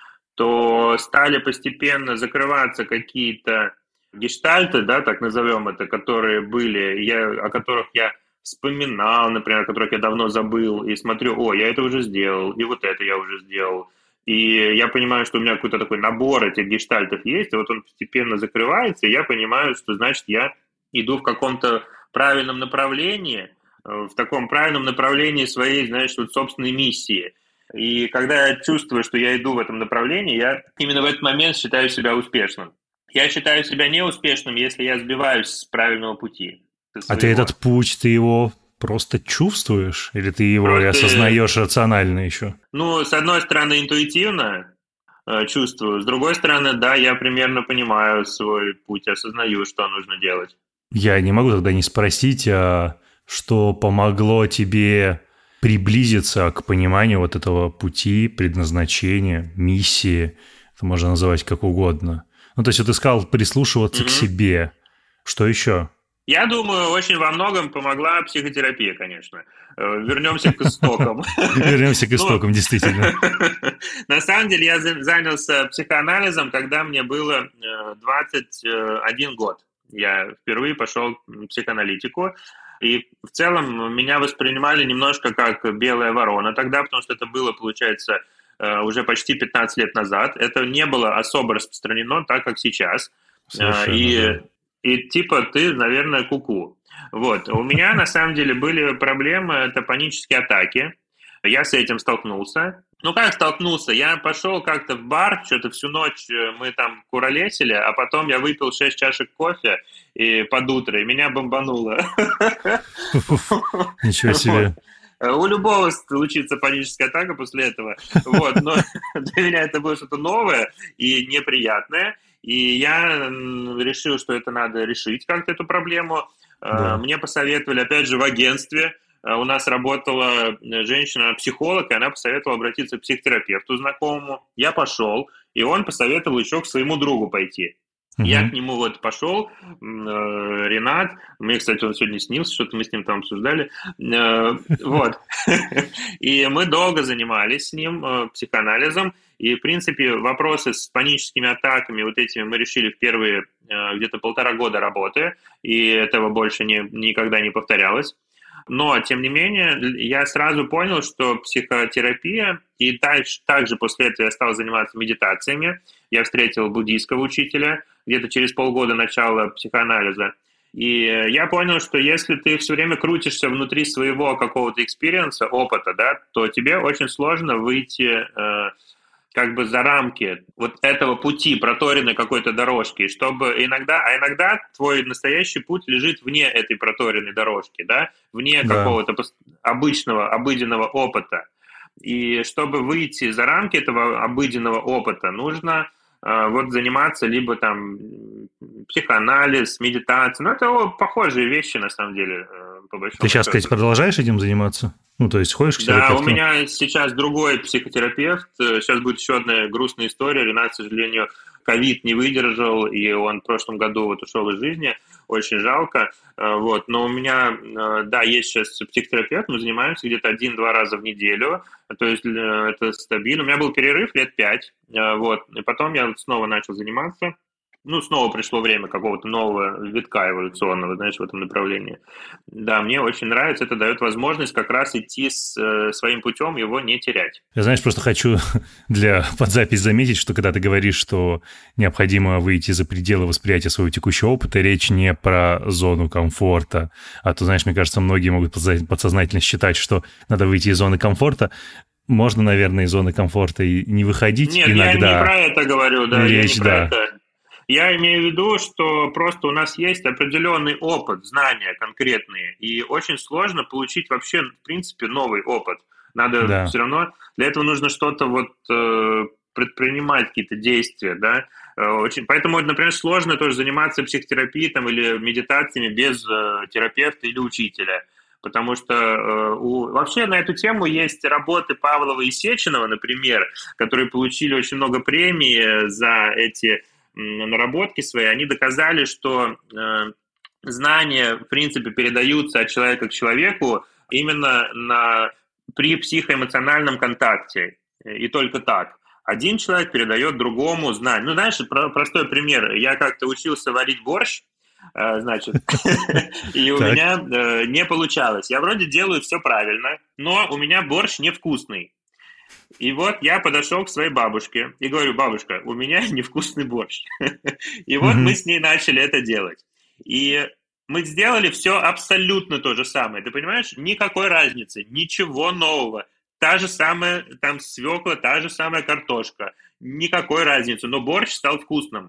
то стали постепенно закрываться какие-то гештальты, да, так назовем это, которые были, о которых я вспоминал, например, о которых я давно забыл, и смотрю, я это уже сделал, и вот это я уже сделал. И я понимаю, что у меня какой-то такой набор этих гештальтов есть, и вот он постепенно закрывается, и я понимаю, что, значит, я иду в каком-то правильном направлении, в таком правильном направлении своей, знаешь, вот собственной миссии. И когда я чувствую, что я иду в этом направлении, я именно в этот момент считаю себя успешным. Я считаю себя неуспешным, если я сбиваюсь с правильного пути. А ты этот путь, ты его просто чувствуешь? Или ты его Просто осознаешь рационально еще? Ну, с одной стороны, интуитивно чувствую. С другой стороны, да, я примерно понимаю свой путь, осознаю, что нужно делать. Я не могу тогда не спросить, что помогло тебе приблизиться к пониманию вот этого пути, предназначения, миссии. Это можно называть как угодно. Ну, то есть вот ты сказал прислушиваться к себе. Что еще? Я думаю, очень во многом помогла психотерапия, конечно. Вернемся к истокам. Вернемся к истокам, действительно. На самом деле я занялся психоанализом, когда мне было 21 год. Я впервые пошел в психоаналитику. И в целом меня воспринимали немножко как белая ворона тогда, потому что это было, получается, уже почти 15 лет назад. Это не было особо распространено так, как сейчас. И типа ты, наверное, куку. Вот. У меня на самом деле были проблемы, это панические атаки. Я с этим столкнулся. Ну, как столкнулся? Я пошел как-то в бар, что-то всю ночь мы там куролесили, а потом я выпил 6 чашек кофе и под утро, и меня бомбануло. Ничего себе. У любого случится паническая атака после этого. Вот. Но для меня это было что-то новое и неприятное. И я решил, что это надо решить как-то, эту проблему. Да. Мне посоветовали, опять же, в агентстве. У нас работала женщина-психолог, и она посоветовала обратиться к психотерапевту знакомому. Я пошел, и он посоветовал еще к своему другу пойти. Я к нему вот пошел, Ренат, мне, кстати, он сегодня снился, что-то мы с ним там обсуждали, вот. И мы долго занимались с ним психоанализом, и, в принципе, вопросы с паническими атаками, вот этими мы решили в первые где-то 1,5 года работы, и этого больше никогда не повторялось. Но, тем не менее, я сразу понял, что психотерапия, и также после этого я стал заниматься медитациями. Я встретил буддийского учителя где-то через полгода начала психоанализа. И я понял, что если ты все время крутишься внутри своего какого-то экспириенса, опыта, да, то тебе очень сложно выйти как бы за рамки вот этого пути, проторенной какой-то дорожки, чтобы иногда твой настоящий путь лежит вне этой проторенной дорожки, да, вне какого-то обычного, обыденного опыта. И чтобы выйти за рамки этого обыденного опыта, нужно вот заниматься либо там психоанализ, медитация, это похожие вещи на самом деле, по большому счету. Ты сейчас, кстати, продолжаешь этим заниматься? Ну, то есть ходишь к терапевту? Да, у меня сейчас другой психотерапевт. Сейчас будет еще одна грустная история. Ренат, к сожалению, ковид не выдержал, и он в прошлом году вот ушел из жизни. Очень жалко. Вот. Но у меня, да, есть сейчас психотерапевт. Мы занимаемся где-то 1-2 раза в неделю. То есть это стабильно. У меня был перерыв лет 5. Вот. И потом я снова начал заниматься. снова пришло время какого-то нового витка эволюционного, знаешь, в этом направлении. Да, мне очень нравится, это дает возможность как раз идти своим путем, его не терять. Я, знаешь, просто хочу под запись заметить, что когда ты говоришь, что необходимо выйти за пределы восприятия своего текущего опыта, речь не про зону комфорта, а то, знаешь, мне кажется, многие могут подсознательно считать, что надо выйти из зоны комфорта. Можно, наверное, из зоны комфорта и не выходить. Нет, иногда. Я не про это говорю, да, речь, я не про это. Я имею в виду, что просто у нас есть определенный опыт, знания конкретные, и очень сложно получить вообще, в принципе, новый опыт. Надо все равно, для этого нужно что-то предпринимать, какие-то действия, да. Поэтому, например, сложно тоже заниматься психотерапией или медитациями без терапевта или учителя. Потому что вообще на эту тему есть работы Павлова и Сеченова, например, которые получили очень много премий за эти наработки свои. Они доказали, что знания, в принципе, передаются от человека к человеку именно при психоэмоциональном контакте. И только так. Один человек передает другому знания. Знаешь, простой пример. Я как-то учился варить борщ, значит, и у меня не получалось. Я вроде делаю все правильно, но у меня борщ невкусный. И вот я подошел к своей бабушке и говорю: бабушка, у меня невкусный борщ. И вот мы с ней начали это делать. И мы сделали все абсолютно то же самое. Ты понимаешь? Никакой разницы, ничего нового. Та же самая там свекла, та же самая картошка. Никакой разницы, но борщ стал вкусным.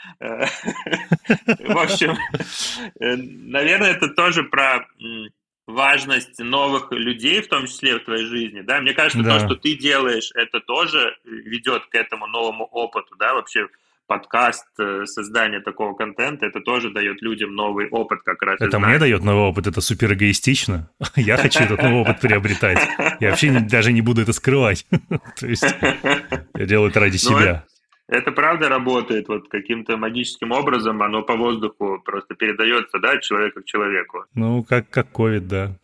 В общем, наверное, это тоже про важность новых людей, в том числе в твоей жизни, да, мне кажется, то, что ты делаешь, это тоже ведет к этому новому опыту, да, вообще подкаст, создание такого контента, это тоже дает людям новый опыт как раз. Это мне дает новый опыт, это супер эгоистично, я хочу этот новый опыт приобретать, я вообще даже не буду это скрывать, то есть я делаю это ради себя. Это правда работает, каким-то магическим образом, оно по воздуху просто передается, да, от человека к человеку. Как ковид, да.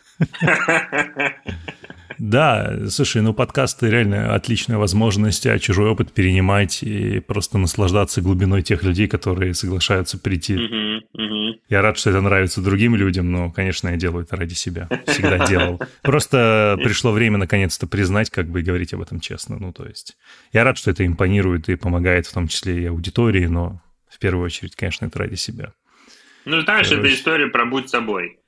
Да, слушай, подкасты реально отличная возможность чужой опыт перенимать и просто наслаждаться глубиной тех людей, которые соглашаются прийти. Я рад, что это нравится другим людям, но, конечно, я делаю это ради себя. Всегда делал. Просто пришло время наконец-то признать, и говорить об этом честно. То есть я рад, что это импонирует и помогает, в том числе и аудитории, но в первую очередь, конечно, это ради себя. Знаешь, это история про «будь собой».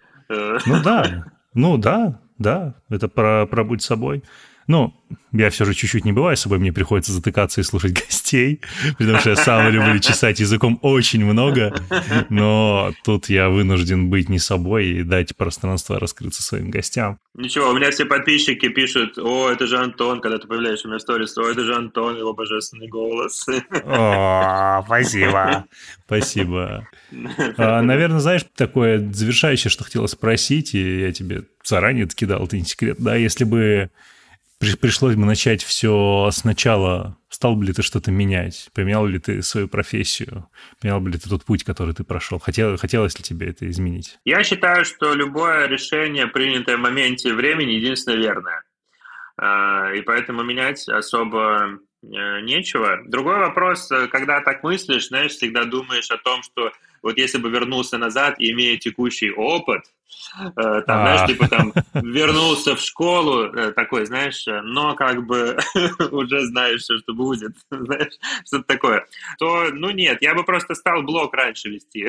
Да, это про «будь собой». Я все же чуть-чуть не бываю собой, мне приходится затыкаться и слушать гостей, потому что я сам люблю чесать языком очень много, но тут я вынужден быть не собой и дать пространство раскрыться своим гостям. Ничего, у меня все подписчики пишут: «О, это же Антон», когда ты появляешься у меня в сторис: «О, это же Антон, его божественный голос». О, спасибо. Наверное, знаешь, такое завершающее, что хотела спросить, и я тебе заранее кидал, это не секрет, да, если бы пришлось бы начать все сначала, стал бы ли ты что-то менять? Поменял ли ты свою профессию? Поменял бы ли ты тот путь, который ты прошел? Хотелось ли тебе это изменить? Я считаю, что любое решение, принятое в моменте времени, единственно верное. И поэтому менять особо нечего. Другой вопрос, когда так мыслишь, знаешь, всегда думаешь о том, что если бы вернулся назад, имея текущий опыт, знаешь, вернулся в школу, такой, знаешь, но уже знаешь, что будет, знаешь, что-то такое, то, нет, я бы просто стал блог раньше вести.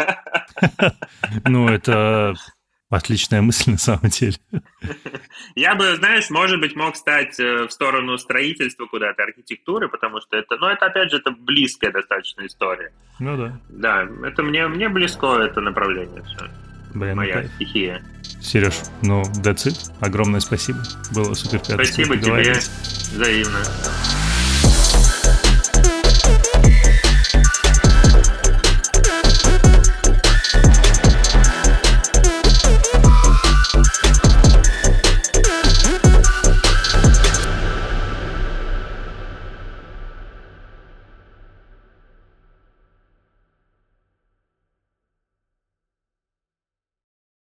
Это отличная мысль на самом деле. Я бы, знаешь, может быть, мог стать в сторону строительства куда-то, архитектуры, потому что это, опять же, это близкая достаточно история. Да. Да, это мне близко это направление все. Моя стихия. Сереж, that's it. Огромное спасибо. Было супер приятно. Спасибо тебе. Взаимно.